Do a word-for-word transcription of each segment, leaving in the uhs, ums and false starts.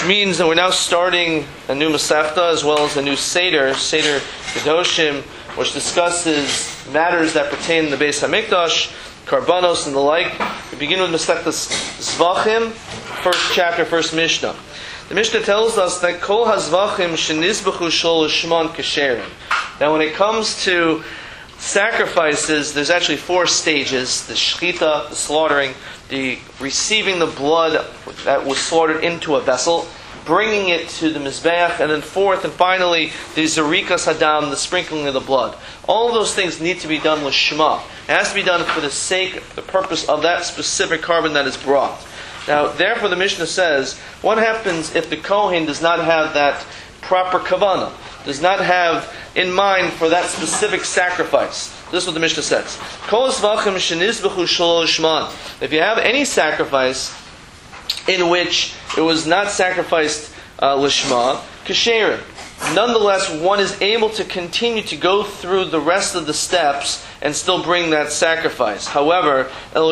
means that we're now starting a new Masechta as well as a new Seder, Seder Kedoshim, which discusses matters that pertain to the Beis HaMikdash, Karbanos and the like. We begin with Masechta Zvachim, first chapter, first Mishnah. The Mishnah tells us that Kol HaZvachim Shenizbechu Shol Shmon Kesherim. Now when it comes to sacrifices, there's actually four stages: the shechita, the slaughtering, the receiving the blood that was slaughtered into a vessel, bringing it to the mizbeach, and then fourth and finally the zerikas hadam, the sprinkling of the blood. All of those things need to be done with shema. It has to be done for the sake, the purpose of that specific carbon that is brought. Now, therefore, the Mishnah says, what happens if the Kohen does not have that proper kavanah, does not have in mind for that specific sacrifice? This is what the Mishnah says. If you have any sacrifice in which it was not sacrificed uh, lishma, kasherim, nonetheless one is able to continue to go through the rest of the steps and still bring that sacrifice. However,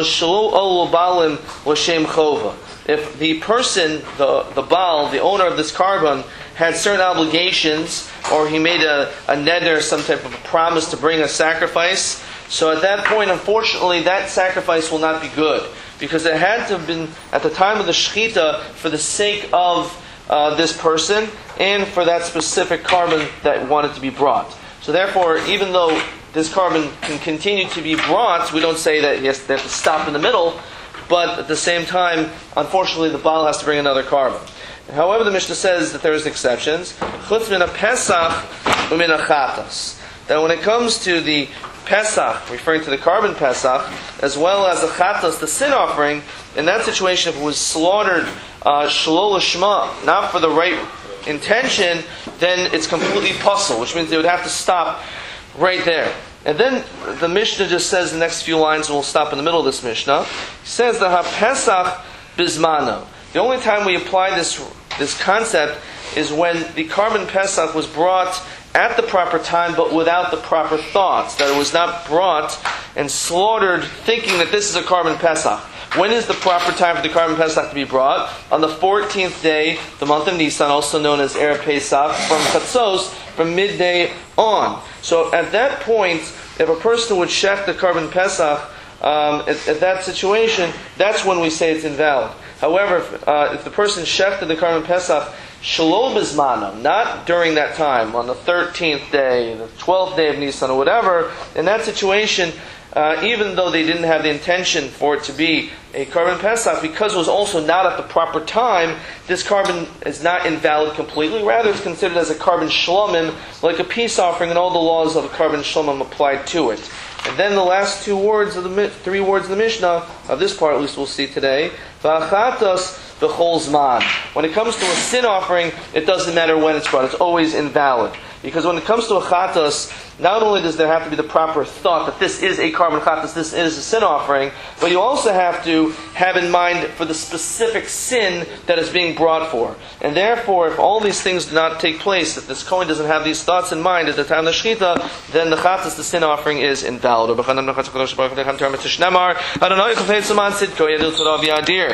if the person, the, the Baal, the owner of this carbon, had certain obligations, or he made a, a neder, some type of a promise to bring a sacrifice, so at that point, unfortunately, that sacrifice will not be good, because it had to have been, at the time of the shechita, for the sake of uh, this person, and for that specific carbon that wanted to be brought. So therefore, even though this carbon can continue to be brought, we don't say that yes, they have to stop in the middle, but at the same time, unfortunately, the Baal has to bring another carbon. However, the Mishnah says that there is exceptions. Chutz min Pesach u'min Chatas. That when it comes to the Pesach, referring to the carbon Pesach, as well as the Chatas, the sin offering, in that situation, if it was slaughtered uh, shalol lishma, not for the right intention, then it's completely puzzle, which means they would have to stop right there. And then the Mishnah just says the next few lines, and we'll stop in the middle of this Mishnah. It says that ha-Pesach bizmano. The only time we apply this this concept is when the carbon Pesach was brought at the proper time, but without the proper thoughts. That it was not brought and slaughtered thinking that this is a carbon Pesach. When is the proper time for the carbon Pesach to be brought? On the fourteenth day, the month of Nisan, also known as Erev Pesach, from Chatzos, from midday on. So at that point, if a person would shech the carbon Pesach, um, at, at that situation, that's when we say it's invalid. However, if, uh, if the person shechted the carbon Pesach shalom bizmano, not during that time, on the thirteenth day, the twelfth day of Nisan, or whatever, in that situation, uh, even though they didn't have the intention for it to be a carbon Pesach, because it was also not at the proper time, this carbon is not invalid completely. Rather, it's considered as a carbon shlomim, like a peace offering, and all the laws of a carbon shlomim applied to it. And then the last two words of the three words of the Mishnah, of this part at least we'll see today, v'achatos v'chol zman. When it comes to a sin offering, it doesn't matter when it's brought, it's always invalid. Because when it comes to a chatos, not only does there have to be the proper thought that this is a carbon chatos, this is a sin offering, but you also have to have in mind for the specific sin that is being brought for. And therefore, if all these things do not take place, if this Kohen doesn't have these thoughts in mind at the time of the shechita, then the chatos, the sin offering, is invalid.